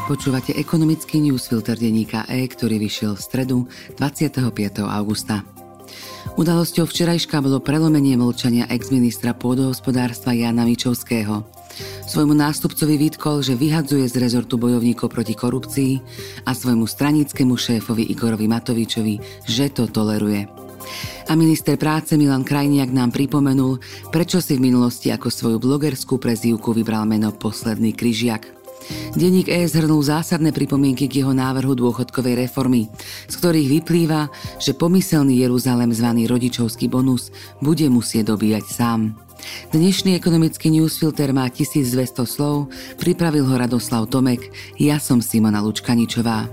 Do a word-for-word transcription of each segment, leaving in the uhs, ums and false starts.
Počúvate ekonomický newsfilter denníka E, ktorý vyšiel v stredu dvadsiateho piateho augusta. Udalosťou včerajška bolo prelomenie mlčania ex-ministra pôdohospodárstva Jána Mičovského. Svojmu nástupcovi vytkol, že vyhadzuje z rezortu bojovníkov proti korupcii a svojmu stranickému šéfovi Igorovi Matovičovi, že to toleruje. A minister práce Milan Krajniak nám pripomenul, prečo si v minulosti ako svoju blogerskú prezývku vybral meno Posledný križiak. Denník E zhrnul zásadné pripomienky k jeho návrhu dôchodkovej reformy, z ktorých vyplýva, že pomyselný Jeruzalém zvaný rodičovský bonus bude musieť dobíjať sám. Dnešný ekonomický newsfilter má tisícdvesto slov, pripravil ho Radoslav Tomek, ja som Simona Lučkaničová.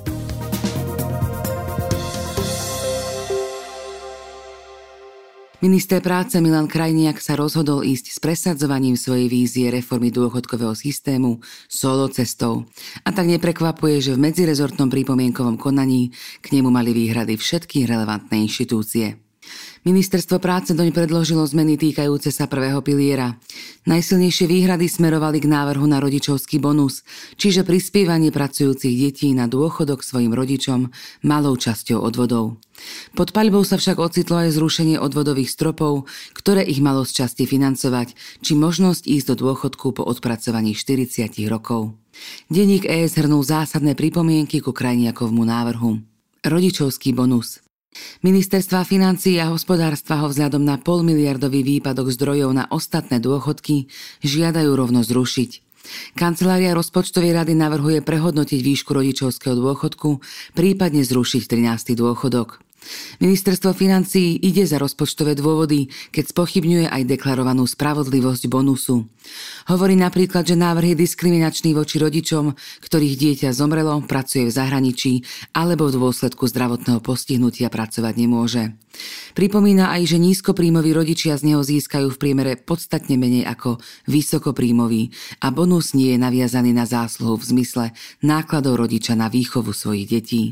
Minister práce Milan Krajniak sa rozhodol ísť s presadzovaním svojej vízie reformy dôchodkového systému solo cestou. A tak neprekvapuje, že v medzirezortnom pripomienkovom konaní k nemu mali výhrady všetky relevantné inštitúcie. Ministerstvo práce doň predložilo zmeny týkajúce sa prvého piliera. Najsilnejšie výhrady smerovali k návrhu na rodičovský bonus, čiže prispievanie pracujúcich detí na dôchodok svojim rodičom malou časťou odvodov. Pod paľbou sa však ocitlo aj zrušenie odvodových stropov, ktoré ich malo z časti financovať, či možnosť ísť do dôchodku po odpracovaní štyridsať rokov. Denník E zhrnul zásadné pripomienky ku Krajniakovmu návrhu. Rodičovský bonus. Ministerstva financií a hospodárstva ho vzhľadom na polmiliardový výpadok zdrojov na ostatné dôchodky žiadajú rovno zrušiť. Kancelária rozpočtovej rady navrhuje prehodnotiť výšku rodičovského dôchodku, prípadne zrušiť trinásty dôchodok. Ministerstvo financií ide za rozpočtové dôvody, keď spochybňuje aj deklarovanú spravodlivosť bonusu. Hovorí napríklad, že návrh je diskriminačný voči rodičom, ktorých dieťa zomrelo, pracuje v zahraničí alebo v dôsledku zdravotného postihnutia pracovať nemôže. Pripomína aj, že nízkopríjmoví rodičia z neho získajú v priemere podstatne menej ako vysokopríjmoví a bonus nie je naviazaný na zásluhu v zmysle nákladov rodiča na výchovu svojich detí.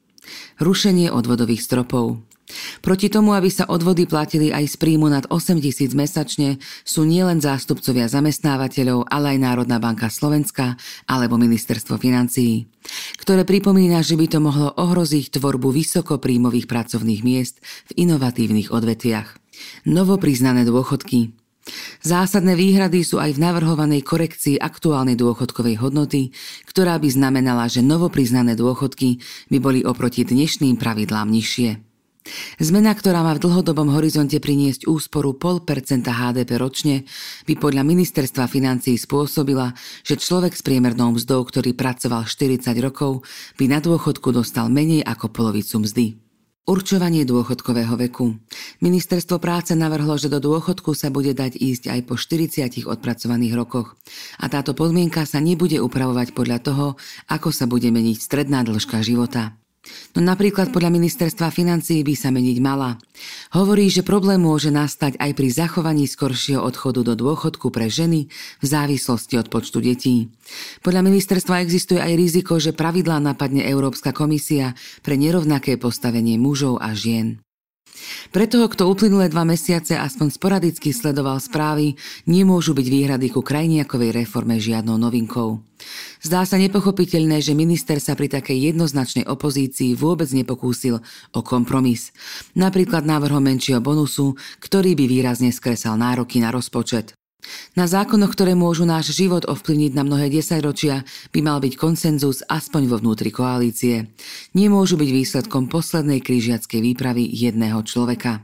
Rušenie odvodových stropov. Proti tomu, aby sa odvody platili aj z príjmu nad osem tisíc mesačne, sú nielen zástupcovia zamestnávateľov, ale aj Národná banka Slovenska alebo Ministerstvo financií, ktoré pripomína, že by to mohlo ohroziť tvorbu vysokopríjmových pracovných miest v inovatívnych odvetviach. Novopriznané dôchodky. Zásadné výhrady sú aj v navrhovanej korekcii aktuálnej dôchodkovej hodnoty, ktorá by znamenala, že novopriznané dôchodky by boli oproti dnešným pravidlám nižšie. Zmena, ktorá má v dlhodobom horizonte priniesť úsporu nula celá päť percenta há dé pé ročne, by podľa ministerstva financií spôsobila, že človek s priemernou mzdou, ktorý pracoval štyridsať rokov, by na dôchodku dostal menej ako polovicu mzdy. Určovanie dôchodkového veku. Ministerstvo práce navrhlo, že do dôchodku sa bude dať ísť aj po štyridsiatich odpracovaných rokoch. A táto podmienka sa nebude upravovať podľa toho, ako sa bude meniť stredná dĺžka života. No napríklad podľa ministerstva financií by sa meniť mala. Hovorí, že problém môže nastať aj pri zachovaní skoršieho odchodu do dôchodku pre ženy v závislosti od počtu detí. Podľa ministerstva existuje aj riziko, že pravidlá napadne Európska komisia pre nerovnaké postavenie mužov a žien. Pre toho, kto uplynulé dva mesiace aspoň sporadicky sledoval správy, nemôžu byť výhrady ku Krajniakovej reforme žiadnou novinkou. Zdá sa nepochopiteľné, že minister sa pri takej jednoznačnej opozícii vôbec nepokúsil o kompromis. Napríklad návrhom menšieho bonusu, ktorý by výrazne skresal nároky na rozpočet. Na zákonoch, ktoré môžu náš život ovplyvniť na mnohé desaťročia, by mal byť konsenzus aspoň vo vnútri koalície. Nemôžu byť výsledkom poslednej križiackej výpravy jedného človeka.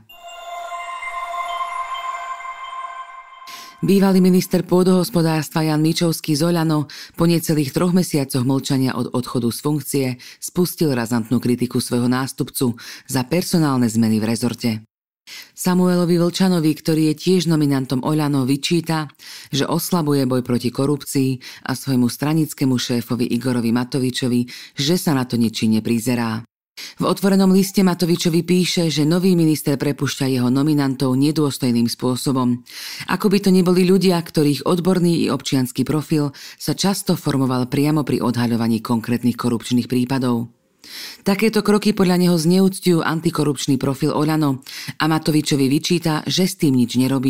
Bývalý minister pôdohospodárstva Ján Mičovský z Oľano po necelých troch mesiacoch mlčania od odchodu z funkcie spustil razantnú kritiku svojho nástupcu za personálne zmeny v rezorte. Samuelovi Vlčanovi, ktorý je tiež nominantom Oľano, vyčíta, že oslabuje boj proti korupcii a svojmu stranickému šéfovi Igorovi Matovičovi, že sa na to nečinne prizerá. V otvorenom liste Matovičovi píše, že nový minister prepúšťa jeho nominantov nedôstojným spôsobom. Ako by to neboli ľudia, ktorých odborný i občiansky profil sa často formoval priamo pri odhaľovaní konkrétnych korupčných prípadov. Takéto kroky podľa neho zneúcťujú antikorupčný profil Oľano a Matovičovi vyčíta, že s tým nič nerobí.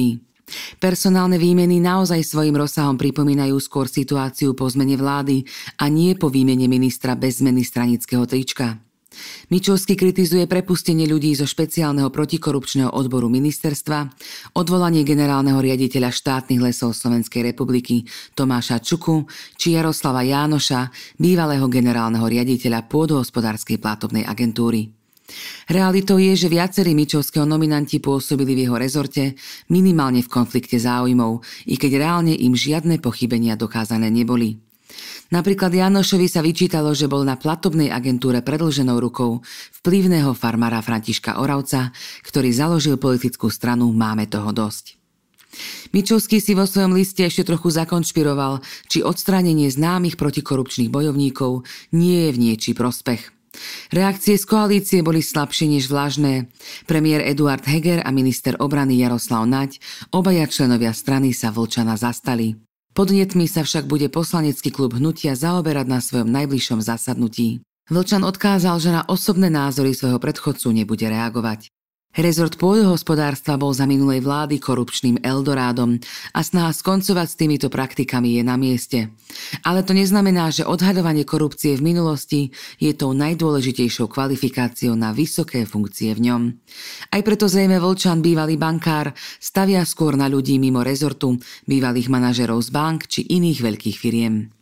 Personálne výmeny naozaj svojím rozsahom pripomínajú skôr situáciu po zmene vlády a nie po výmene ministra bez zmeny stranického trička. Mičovský kritizuje prepustenie ľudí zo špeciálneho protikorupčného odboru ministerstva, odvolanie generálneho riaditeľa štátnych lesov Slovenskej republiky Tomáša Čuku či Jaroslava Jánoša, bývalého generálneho riaditeľa pôdohospodárskej platobnej agentúry. Realitou je, že viacerí mičovského nominanti pôsobili v jeho rezorte minimálne v konflikte záujmov, i keď reálne im žiadne pochybenia dokázané neboli. Napríklad Jánošovi sa vyčítalo, že bol na platobnej agentúre predĺženou rukou vplyvného farmára Františka Oravca, ktorý založil politickú stranu Máme toho dosť. Mičovský si vo svojom liste ešte trochu zakonšpiroval, či odstránenie známych protikorupčných bojovníkov nie je v niečí prospech. Reakcie z koalície boli slabšie než vlažné. Premiér Eduard Heger a minister obrany Jaroslav Naď, obaja členovia strany, sa Vlčana zastali. Podnetmi sa však bude poslanecký klub Hnutia zaoberať na svojom najbližšom zasadnutí. Vlčan odkázal, že na osobné názory svojho predchodcu nebude reagovať. Rezort pôdohospodárstva bol za minulej vlády korupčným eldorádom a snaha skoncovať s týmito praktikami je na mieste. Ale to neznamená, že odhadovanie korupcie v minulosti je tou najdôležitejšou kvalifikáciou na vysoké funkcie v ňom. Aj preto zrejme Vlčan, bývalý bankár, stavia skôr na ľudí mimo rezortu, bývalých manažerov z bank či iných veľkých firiem.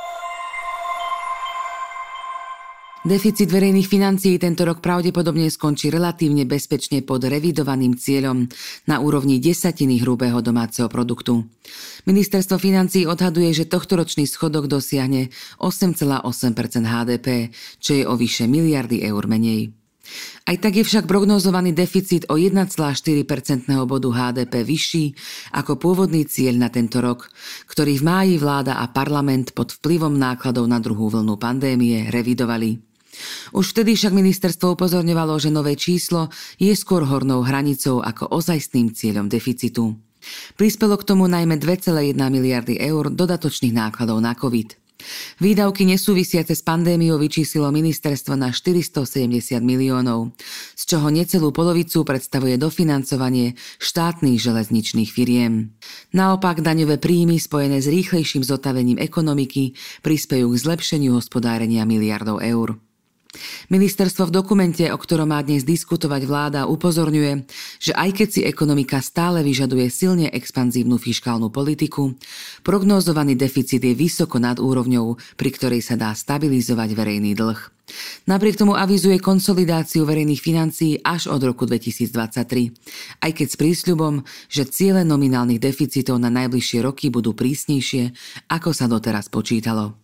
Deficit verejných financií tento rok pravdepodobne skončí relatívne bezpečne pod revidovaným cieľom na úrovni desatiny hrubého domáceho produktu. Ministerstvo financií odhaduje, že tohtoročný schodok dosiahne osem celá osem percent há dé pé, čo je o vyše miliardy eur menej. Aj tak je však prognózovaný deficit o jeden celá štyri percentného bodu há dé pé vyšší ako pôvodný cieľ na tento rok, ktorý v máji vláda a parlament pod vplyvom nákladov na druhú vlnu pandémie revidovali. Už vtedy však ministerstvo upozorňovalo, že nové číslo je skôr hornou hranicou ako ozajstným cieľom deficitu. Prispelo k tomu najmä dve celé jedna miliardy eur dodatočných nákladov na COVID. Výdavky nesúvisiace s pandémiou vyčíslilo ministerstvo na štyristosedemdesiat miliónov, z čoho necelú polovicu predstavuje dofinancovanie štátnych železničných firiem. Naopak daňové príjmy spojené s rýchlejším zotavením ekonomiky prispejú k zlepšeniu hospodárenia miliardov eur. Ministerstvo v dokumente, o ktorom má dnes diskutovať vláda, upozorňuje, že aj keď si ekonomika stále vyžaduje silne expanzívnu fiškálnu politiku, prognózovaný deficit je vysoko nad úrovňou, pri ktorej sa dá stabilizovať verejný dlh. Napriek tomu avizuje konsolidáciu verejných financií až od roku dvetisícdvadsaťtri, aj keď s prísľubom, že ciele nominálnych deficitov na najbližšie roky budú prísnejšie, ako sa doteraz počítalo.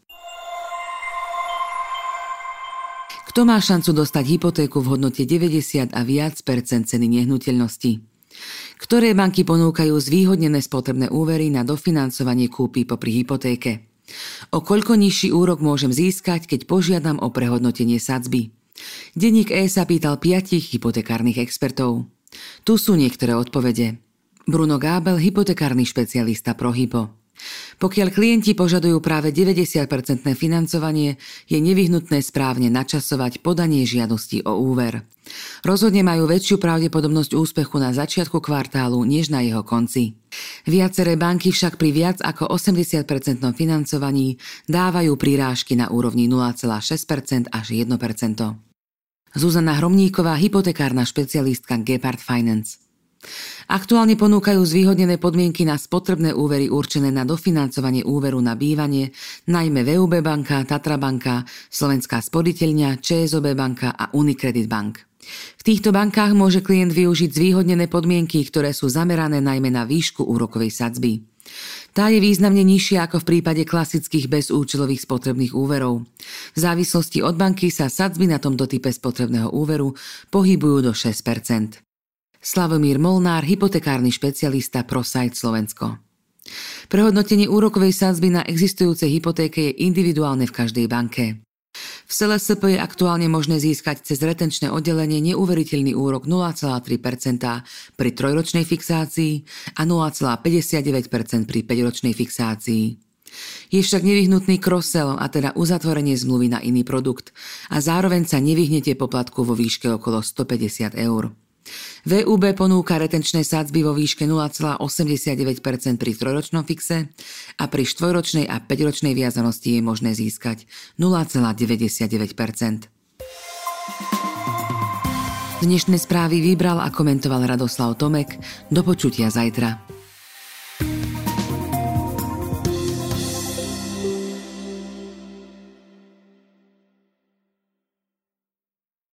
Kto má šancu dostať hypotéku v hodnote deväťdesiat a viac percent ceny nehnuteľnosti? Ktoré banky ponúkajú zvýhodnené spotrebné úvery na dofinancovanie kúpy popri hypotéke? O koľko nižší úrok môžem získať, keď požiadam o prehodnotenie sadzby? Denník E sa pýtal piatich hypotekárnych expertov. Tu sú niektoré odpovede. Bruno Gábel, hypotekárny špecialista ProHypo. Pokiaľ klienti požadujú práve deväťdesiat percent financovanie, je nevyhnutné správne načasovať podanie žiadosti o úver. Rozhodne majú väčšiu pravdepodobnosť úspechu na začiatku kvartálu, než na jeho konci. Viaceré banky však pri viac ako osemdesiat percent financovaní dávajú prirážky na úrovni nula celá šesť percent až jedno percento. Zuzana Hromníková, hypotekárna špecialistka Gepard Finance. Aktuálne ponúkajú zvýhodnené podmienky na spotrebné úvery určené na dofinancovanie úveru na bývanie, najmä vé ú bé banka, Tatra banka, Slovenská sporiteľňa, Čé es ó bé banka a Unicredit Bank. V týchto bankách môže klient využiť zvýhodnené podmienky, ktoré sú zamerané najmä na výšku úrokovej sadzby. Tá je významne nižšia ako v prípade klasických bezúčelových spotrebných úverov. V závislosti od banky sa sadzby na tomto type spotrebného úveru pohybujú do šesť percent. Slavomír Molnár, hypotekárny špecialista ProSite Slovensko. Prehodnotenie úrokovej sadzby na existujúcej hypotéke je individuálne v každej banke. V es el es pé je aktuálne možné získať cez retenčné oddelenie neuveriteľný úrok nula celá tri percenta pri trojročnej fixácii a nula celá päťdesiatdeväť percent pri päťročnej fixácii. Je však nevyhnutný cross-sell, a teda uzatvorenie zmluvy na iný produkt, a zároveň sa nevyhnete poplatku vo výške okolo stopäťdesiat eur. vé ú bé ponúka retenčné sadzby vo výške nula celá osemdesiatdeväť percent pri trojročnom fixe a pri štvojročnej a päťročnej viazanosti je možné získať nula celá deväťdesiatdeväť percent. Dnešné správy vybral a komentoval Radoslav Tomek. Do počutia zajtra.